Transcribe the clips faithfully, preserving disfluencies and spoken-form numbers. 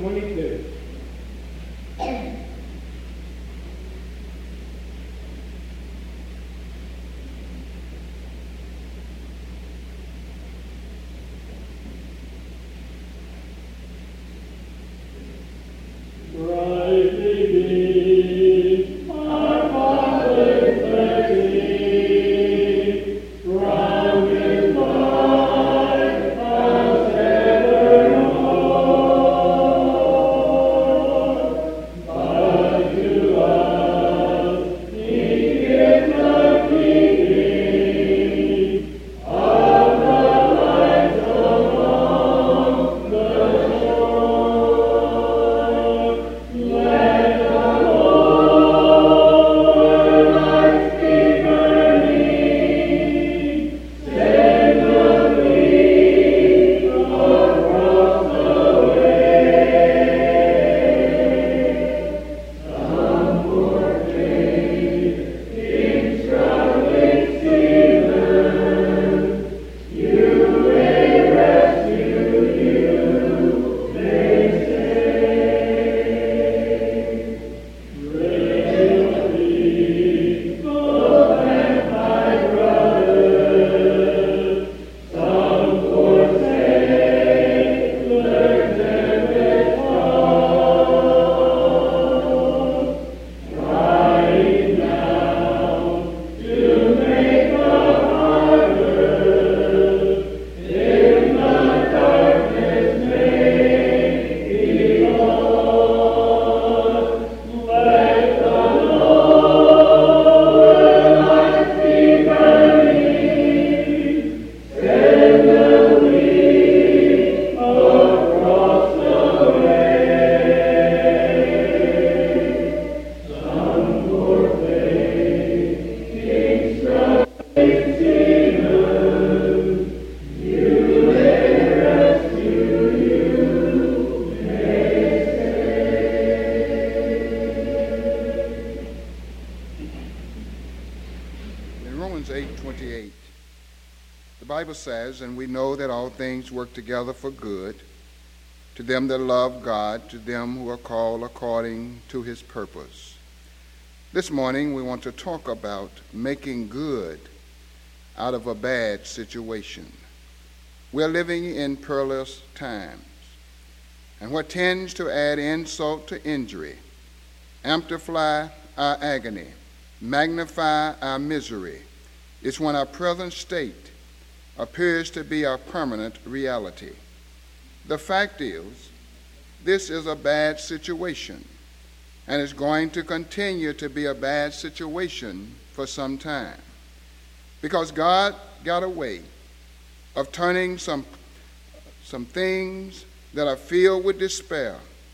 twenty-two. Says, and we know that all things work together for good to them that love God, to them who are called according to his purpose. This morning we want to talk about making good out of a bad situation. We're living in perilous times, and what tends to add insult to injury, amplify our agony, magnify our misery, is when our present state appears to be our permanent reality. The fact is, this is a bad situation, and it's going to continue to be a bad situation for some time, because God got a way of turning some, some things that are filled with despair,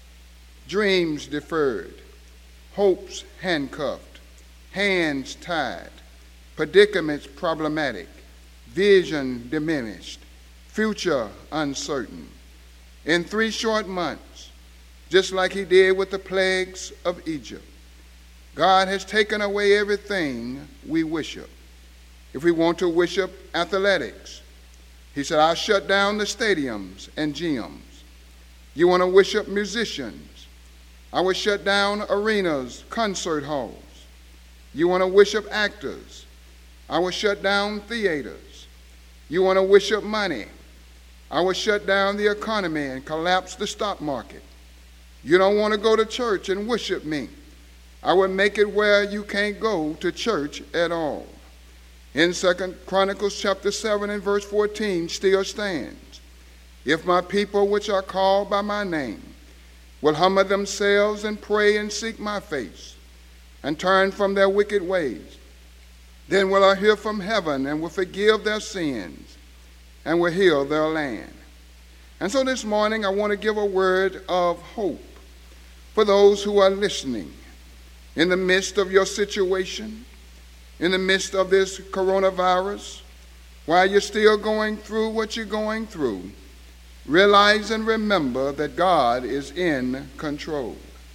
dreams deferred, hopes handcuffed, hands tied, predicaments problematic, vision diminished, future uncertain. In three short months, just like he did with the plagues of Egypt, God has taken away everything we worship. If we want to worship athletics, he said, I'll shut down the stadiums and gyms. You want to worship musicians, I will shut down arenas, concert halls. You want to worship actors, I will shut down theaters. You want to worship money, I will shut down the economy and collapse the stock market. You don't want to go to church and worship me, I will make it where you can't go to church at all. In Second Chronicles chapter seven and verse fourteen still stands. If my people which are called by my name will humble themselves and pray and seek my face and turn from their wicked ways, then will I hear from heaven and will forgive their sins and will heal their land. And so this morning I want to give a word of hope for those who are listening in the midst of your situation, in the midst of this coronavirus, while you're still going through what you're going through. Realize and remember that God is in control.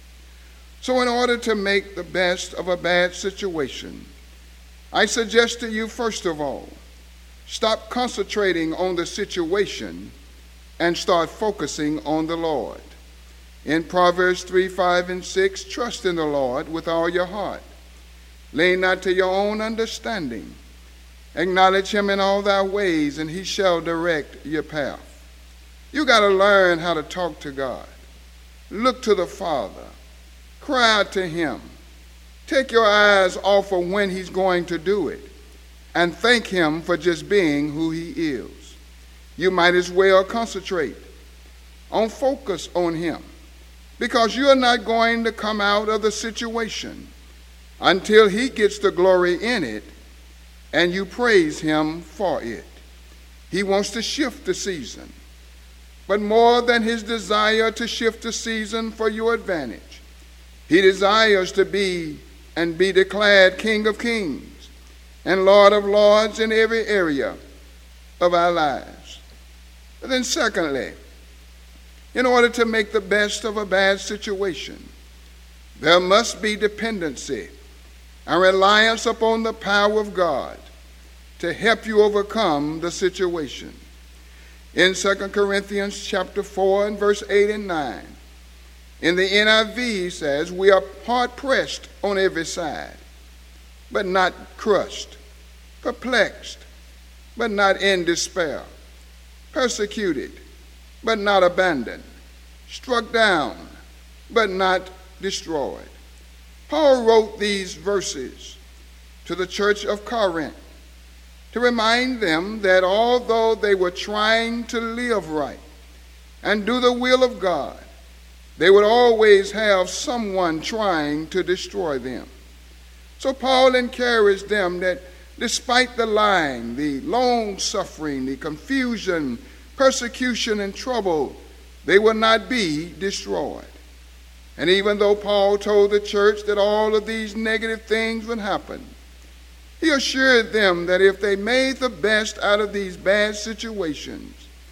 So in order to make the best of a bad situation, I suggest to you, first of all, stop concentrating on the situation and start focusing on the Lord. In Proverbs three, five, and six, trust in the Lord with all your heart. Lean not to your own understanding. Acknowledge him in all thy ways, and he shall direct your path. You got to learn how to talk to God. Look to the Father. Cry out to him. Take your eyes off of when he's going to do it, and thank him for just being who he is. You might as well concentrate on focus on him, because you're not going to come out of the situation until he gets the glory in it and you praise him for it. He wants to shift the season, but more than his desire to shift the season for your advantage, he desires to be and be declared King of Kings and Lord of Lords in every area of our lives. But then secondly, in order to make the best of a bad situation, there must be dependency and reliance upon the power of God to help you overcome the situation. In Second Corinthians chapter four and verse eight and nine, in the N I V he says, we are hard pressed on every side, but not crushed, perplexed, but not in despair, persecuted, but not abandoned, struck down, but not destroyed. Paul wrote these verses to the church of Corinth to remind them that although they were trying to live right and do the will of God, they would always have someone trying to destroy them. So Paul encouraged them that despite the lying, the long suffering, the confusion, persecution, and trouble, they will not be destroyed. And even though Paul told the church that all of these negative things would happen, he assured them that if they made the best out of these bad situations,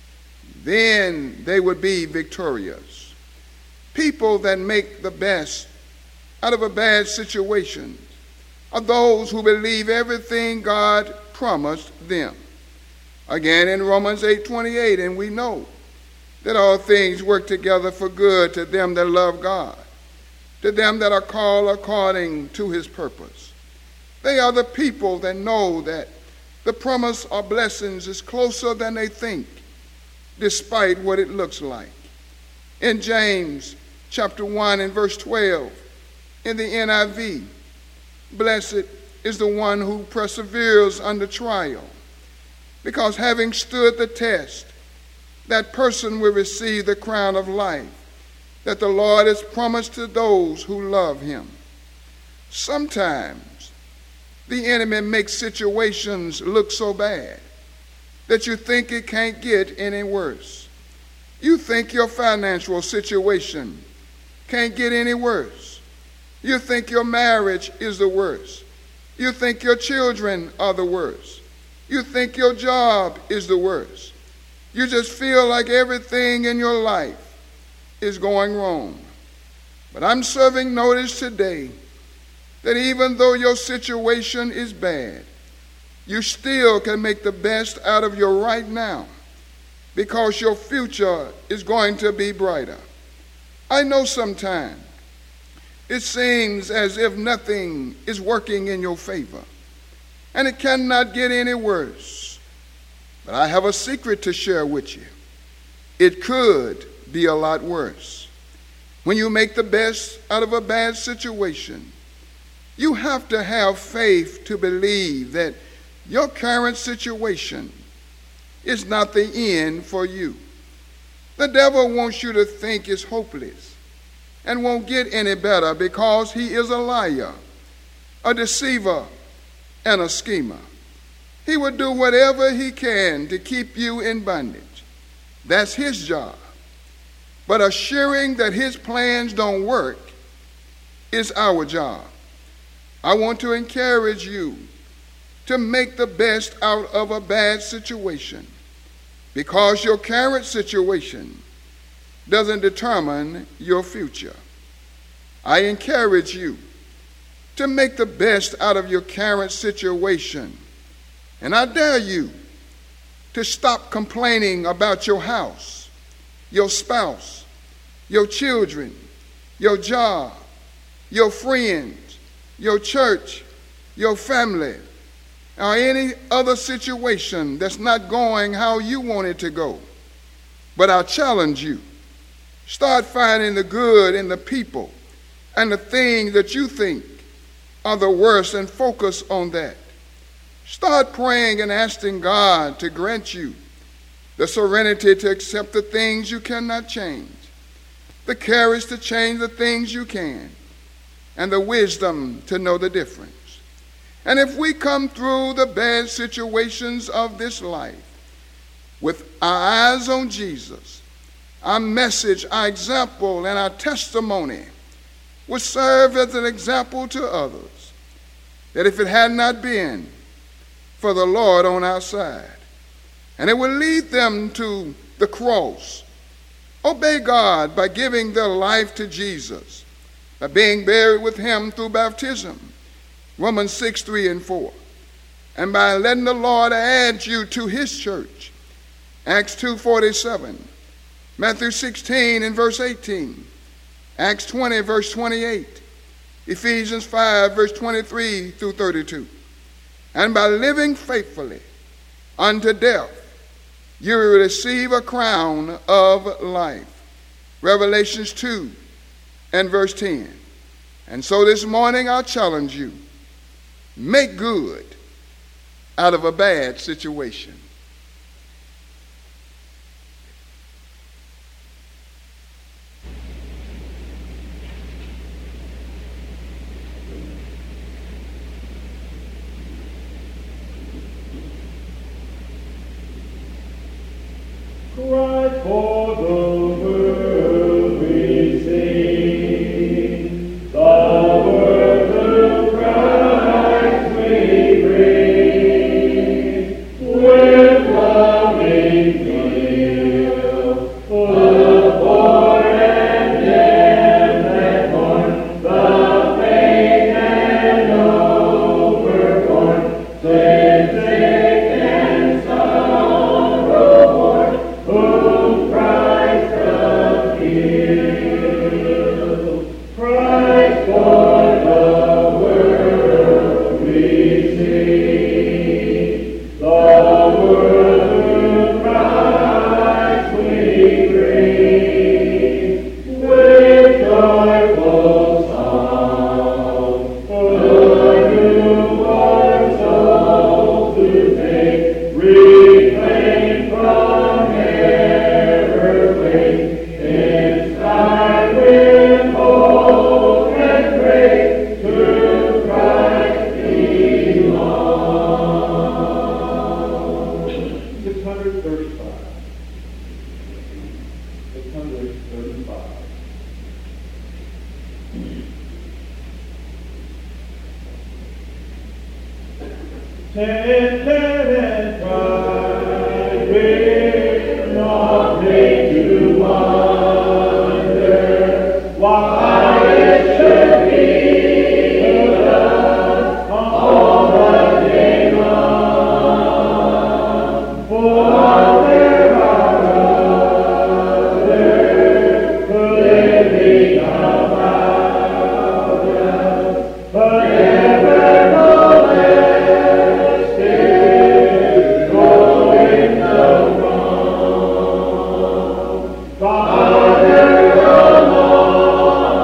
then they would be victorious. People that make the best out of a bad situation are those who believe everything God promised them. Again, in Romans eight twenty-eight, and we know that all things work together for good to them that love God, to them that are called according to his purpose. They are the people that know that the promise of blessings is closer than they think, despite what it looks like. In James chapter one and verse twelve, in the N I V, blessed is the one who perseveres under trial, because having stood the test, that person will receive the crown of life that the Lord has promised to those who love him. Sometimes the enemy makes situations look so bad that you think it can't get any worse. You think your financial situation can't get any worse. You think your marriage is the worst. You think your children are the worst. You think your job is the worst. You just feel like everything in your life is going wrong. But I'm serving notice today that even though your situation is bad, you still can make the best out of your right now, because your future is going to be brighter. I know sometimes it seems as if nothing is working in your favor, and it cannot get any worse. But I have a secret to share with you. It could be a lot worse. When you make the best out of a bad situation, you have to have faith to believe that your current situation is not the end for you. The devil wants you to think it's hopeless and won't get any better, because he is a liar, a deceiver, and a schemer. He will do whatever he can to keep you in bondage. That's his job. But assuring that his plans don't work is our job. I want to encourage you to make the best out of a bad situation, because your current situation doesn't determine your future. I encourage you to make the best out of your current situation. And I dare you to stop complaining about your house, your spouse, your children, your job, your friends, your church, your family, or any other situation that's not going how you want it to go. But I challenge you, start finding the good in the people and the things that you think are the worst and focus on that. Start praying and asking God to grant you the serenity to accept the things you cannot change, the courage to change the things you can, and the wisdom to know the difference. And if we come through the bad situations of this life with our eyes on Jesus, our message, our example, and our testimony will serve as an example to others, that if it had not been for the Lord on our side, and it will lead them to the cross, obey God by giving their life to Jesus, by being buried with him through baptism, Romans six, three and four, and by letting the Lord add you to his church, Acts two forty-seven, Matthew sixteen and verse eighteen, Acts twenty verse twenty-eight, Ephesians five verse twenty-three through thirty-two, and by living faithfully unto death, you will receive a crown of life, Revelations two and verse ten. And so this morning I'll challenge you, make good out of a bad situation. Cry for the world we sing, the word of Christ we bring, with loving zeal, the poor and them that mourn, the faint and overborne, sin, sick and sorrow born, whom Christ doth heal. Christ for the world we sing, the word of Christ we bring, with joyful song, the newborn soul to take, reclaim from error flame, inspired with hope and grace, to Christ belong. six hundred thirty-five. six hundred thirty-five. Ten and pride will not make to wonder why it should be thus all the day long. For there are others living about us, but nevertheless still going the wrong. Father alone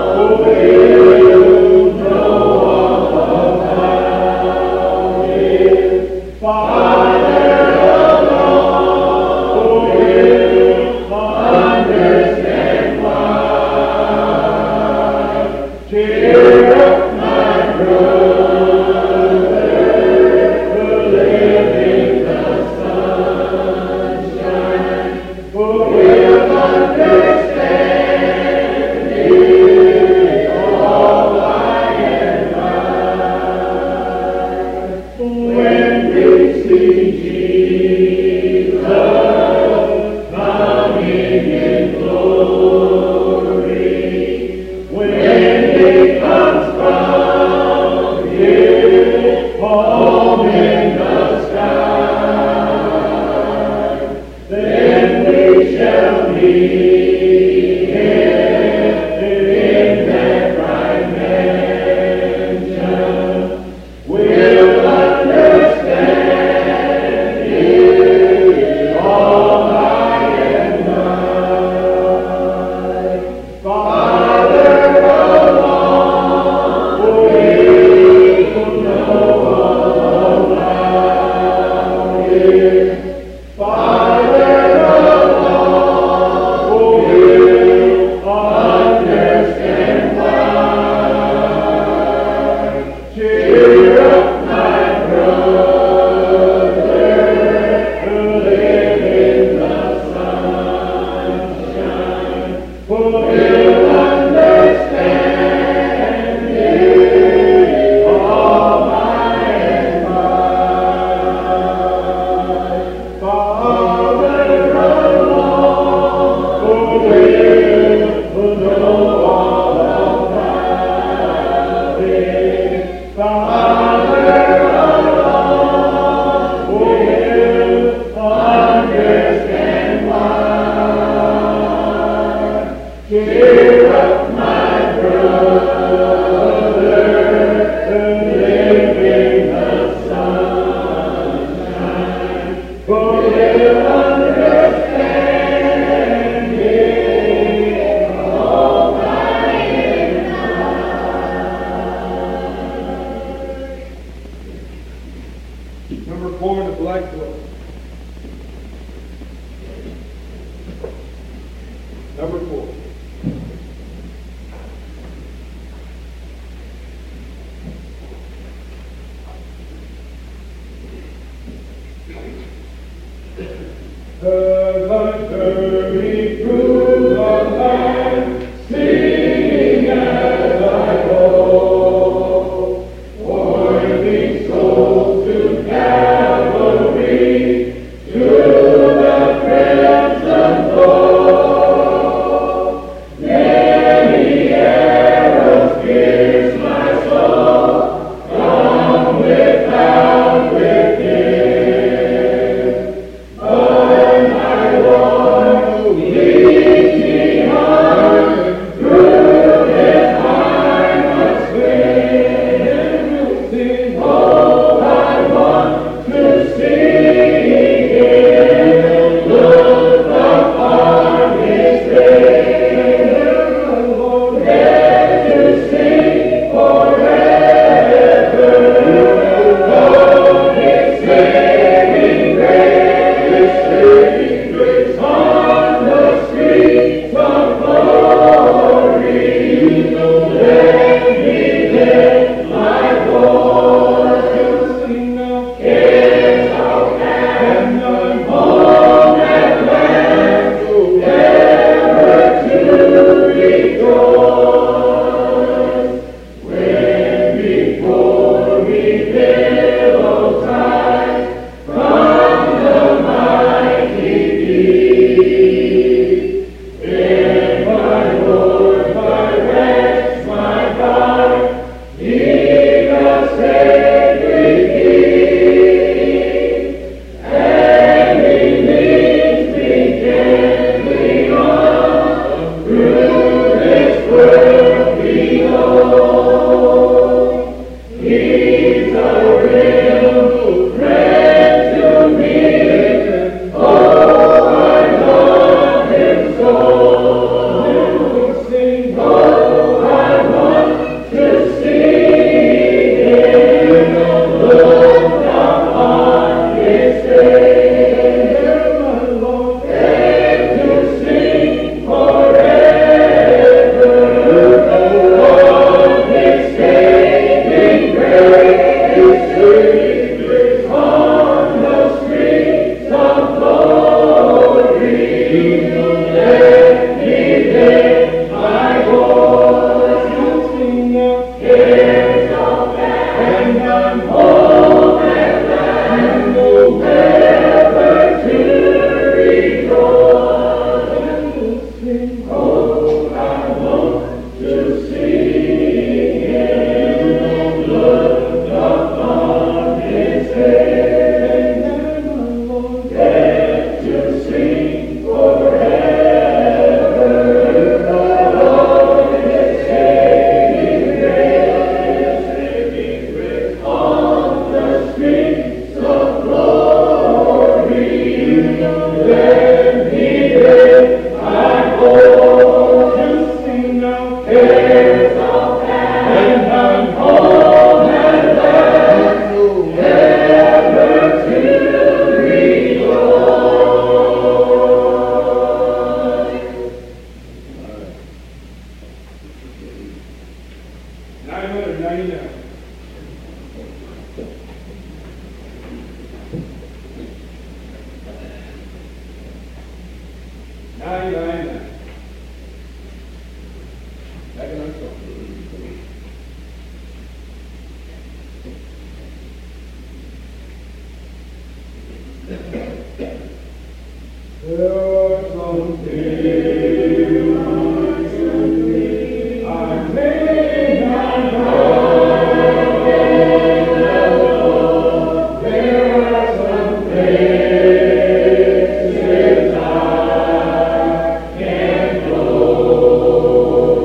Thank you.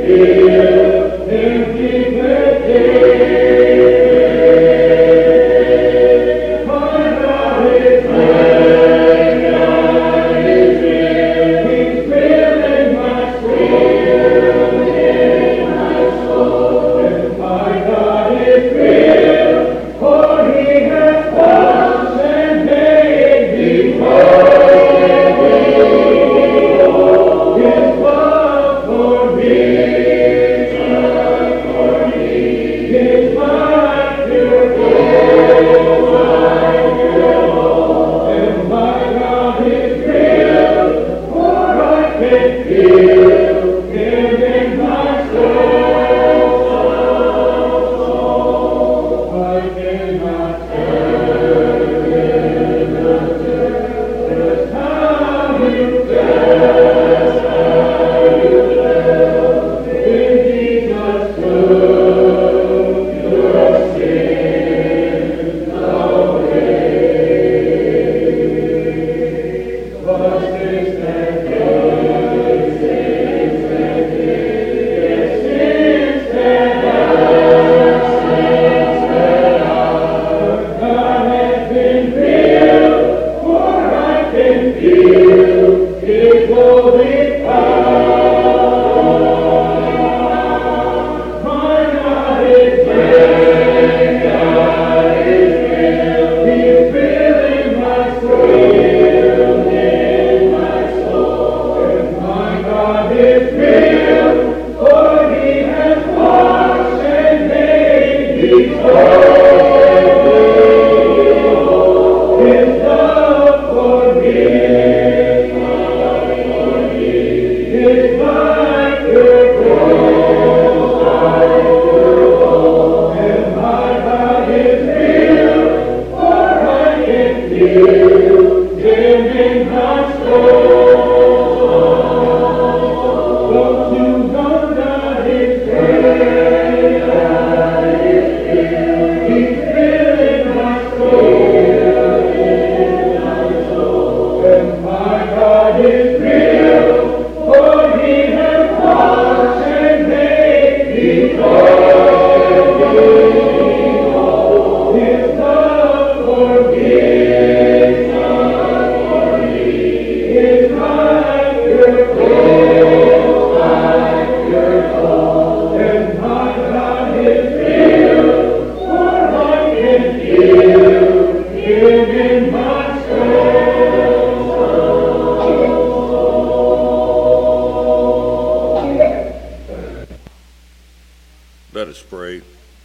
Let us pray.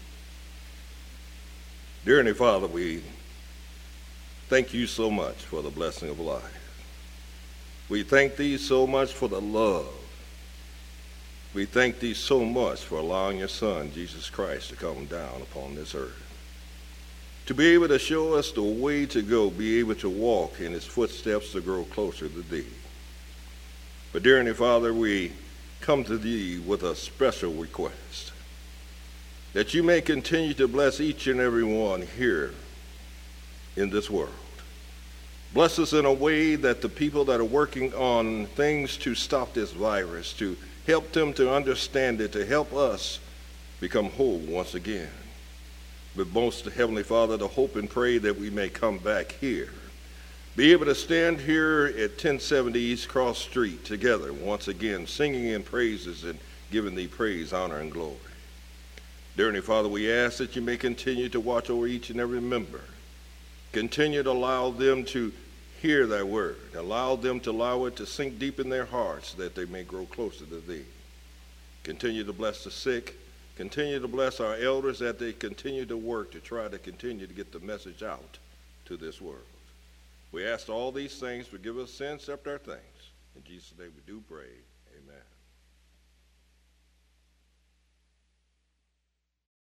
Dear Heavenly Father, we thank you so much for the blessing of life. We thank thee so much for the love. We thank thee so much for allowing your Son, Jesus Christ, to come down upon this earth, to be able to show us the way to go, be able to walk in his footsteps to grow closer to thee. But dear Heavenly Father, we come to thee with a special request, that you may continue to bless each and every one here in this world. Bless us in a way that the people that are working on things to stop this virus, to help them to understand it, to help us become whole once again. But most Heavenly Father, to hope and pray that we may come back here, be able to stand here at ten seventy East Cross Street together once again, singing in praises and giving thee praise, honor, and glory. Dear Heavenly Father, we ask that you may continue to watch over each and every member. Continue to allow them to hear thy word. Allow them to allow it to sink deep in their hearts that they may grow closer to thee. Continue to bless the sick. Continue to bless our elders that they continue to work to try to continue to get the message out to this world. We ask all these things, forgive us sins, accept our thanks. In Jesus' name we do pray.